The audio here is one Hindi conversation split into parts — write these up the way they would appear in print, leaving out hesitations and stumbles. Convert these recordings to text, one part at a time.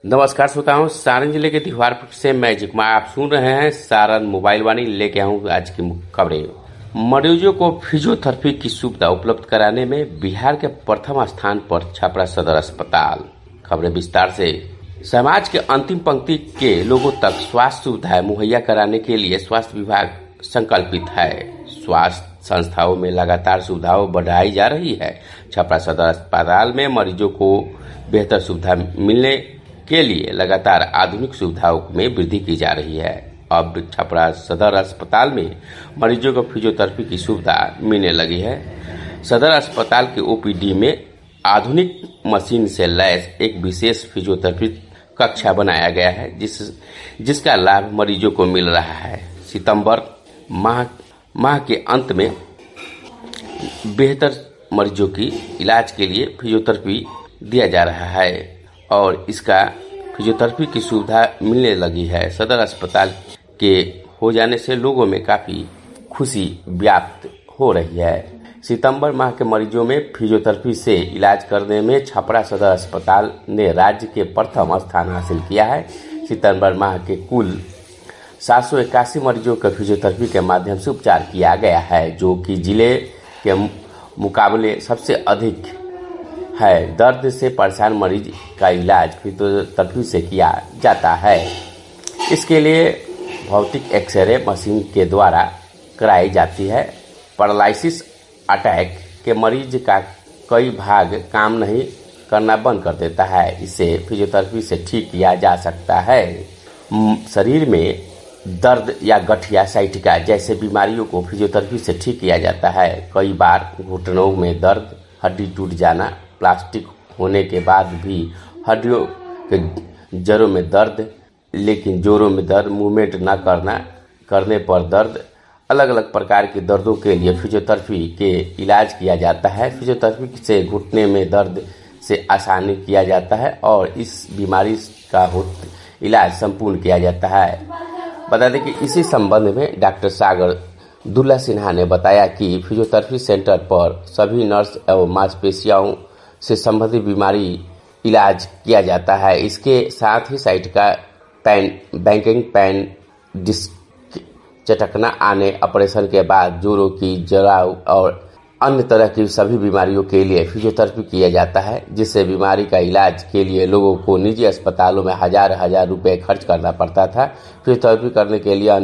नमस्कार श्रोताओं, सारण जिले के दिघवार से मैं जिकमा आप सुन रहे हैं सारण मोबाइल वाणी। लेके आऊँ आज की मुख्य खबरें। मरीजों को फिजियोथेरेपी की सुविधा उपलब्ध कराने में बिहार के प्रथम स्थान पर छपरा सदर अस्पताल। खबरें विस्तार से। समाज के अंतिम पंक्ति के लोगों तक स्वास्थ्य सुविधाएं मुहैया कराने के लिए स्वास्थ्य विभाग संकल्पित है। स्वास्थ्य संस्थाओं में लगातार सुविधाएं बढ़ाई जा रही है। छपरा सदर अस्पताल में मरीजों को बेहतर सुविधा मिलने के लिए लगातार आधुनिक सुविधाओं में वृद्धि की जा रही है। अब छपरा सदर अस्पताल में मरीजों को फिजियोथेरेपी की सुविधा मिलने लगी है। सदर अस्पताल के ओपीडी में आधुनिक मशीन से लैस एक विशेष फिजियोथेरेपी कक्षा बनाया गया है, जिसका लाभ मरीजों को मिल रहा है। सितंबर माह के अंत में बेहतर मरीजों की इलाज के लिए फिजियोथेरेपी दिया जा रहा है और इसका फिजियोथेरेपी की सुविधा मिलने लगी है। सदर अस्पताल के हो जाने से लोगों में काफ़ी खुशी व्याप्त हो रही है। सितंबर माह के मरीजों में फिजियोथेरेपी से इलाज करने में छपरा सदर अस्पताल ने राज्य के प्रथम स्थान हासिल किया है। सितंबर माह के कुल 781 मरीजों का फिजियोथेरेपी के माध्यम से उपचार किया गया है, जो कि जिले के मुकाबले सबसे अधिक है। दर्द से परेशान मरीज का इलाज फिजियोथेरेपी से किया जाता है। इसके लिए भौतिक एक्सरे मशीन के द्वारा कराई जाती है। पैरालिसिस अटैक के मरीज का कई भाग काम नहीं करना बंद कर देता है। इसे फिजियोथेरेपी से ठीक किया जा सकता है। शरीर में दर्द या गठिया साइटिका जैसे बीमारियों को फिजियोथेरेपी से ठीक किया जाता है। कई बार घुटनों में दर्द, हड्डी टूट जाना, प्लास्टिक होने के बाद भी हड्डियों के जड़ों में दर्द, लेकिन जोड़ों में दर्द, मूवमेंट न करने पर दर्द, अलग अलग प्रकार के दर्दों के लिए फिजियोथेरेपी के इलाज किया जाता है। फिजियोथेरेपी से घुटने में दर्द से आसानी किया जाता है और इस बीमारी का इलाज संपूर्ण किया जाता है। बता दें कि इसी संबंध में डॉक्टर सागर दुल्ला सिन्हा ने बताया कि फिजियोथेरेपी सेंटर पर सभी नर्स एवं मांसपेशियों से संबंधित बीमारी इलाज किया जाता है। इसके साथ ही साइटिका बैंकिंग पैन, डिस्क चटकना आने, ऑपरेशन के बाद जोड़ों की जराव और अन्य तरह की सभी बीमारियों के लिए फिजियोथेरेपी किया जाता है, जिससे बीमारी का इलाज के लिए लोगों को निजी अस्पतालों में हजार रुपए खर्च करना पड़ता था। फिजियोथेरेपी करने के लिए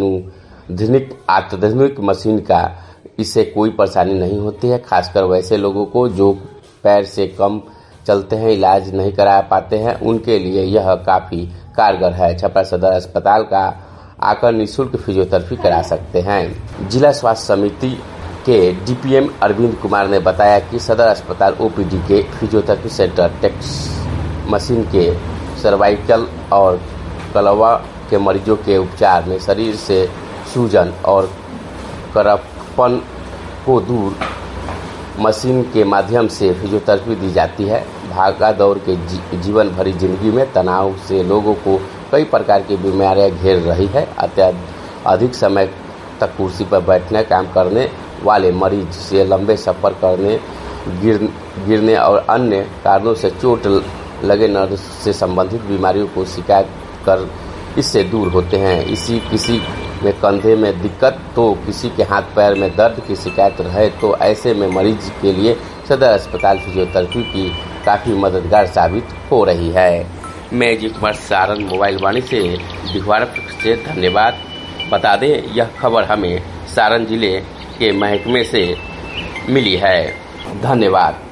अत्याधुनिक मशीन का इससे कोई परेशानी नहीं होती है। खासकर वैसे लोगों को जो पैर से कम चलते हैं, इलाज नहीं करा पाते हैं, उनके लिए यह काफ़ी कारगर है। छपरा सदर अस्पताल का आकर निःशुल्क फिजियोथेरेपी करा सकते हैं। जिला स्वास्थ्य समिति के डीपीएम अरविंद कुमार ने बताया कि सदर अस्पताल ओपीडी के फिजियोथेरेपी सेंटर टेक्स मशीन के सर्वाइकल और कलवा के मरीजों के उपचार में शरीर से सूजन और करपन को दूर मशीन के माध्यम से फिजियोथेरेपी दी जाती है। भागा दौड़ के जीवन भरी जिंदगी में तनाव से लोगों को कई प्रकार की बीमारियां घेर रही है। अधिक समय तक कुर्सी पर बैठने, काम करने वाले मरीज से लंबे सफर करने, गिरने और अन्य कारणों से चोट लगे नर्व से संबंधित बीमारियों को शिकायत कर इससे दूर होते हैं। किसी में कंधे में दिक्कत तो किसी के हाथ पैर में दर्द की शिकायत रहे तो ऐसे में मरीज के लिए सदर अस्पताल फिजियोथेरेपी की काफ़ी मददगार साबित हो रही है। मैं जिकमा सारण मोबाइल वाणी से दिघवार से धन्यवाद। बता दें, यह खबर हमें सारण जिले के महकमे से मिली है। धन्यवाद।